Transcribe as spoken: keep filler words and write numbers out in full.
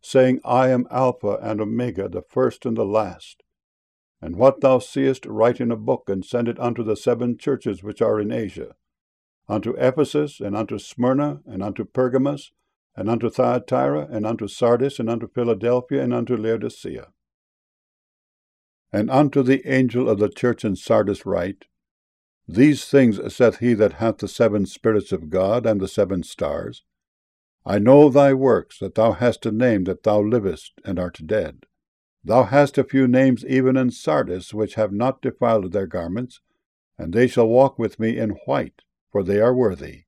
saying, I am Alpha and Omega, the first and the last. And what thou seest, write in a book, and send it unto the seven churches which are in Asia, unto Ephesus, and unto Smyrna, and unto Pergamos, and unto Thyatira, and unto Sardis, and unto Philadelphia, and unto Laodicea. And unto the angel of the church in Sardis write, These things saith he that hath the seven spirits of God and the seven stars. I know thy works, that thou hast a name, that thou livest, and art dead. Thou hast a few names even in Sardis, which have not defiled their garments, and they shall walk with me in white, for they are worthy.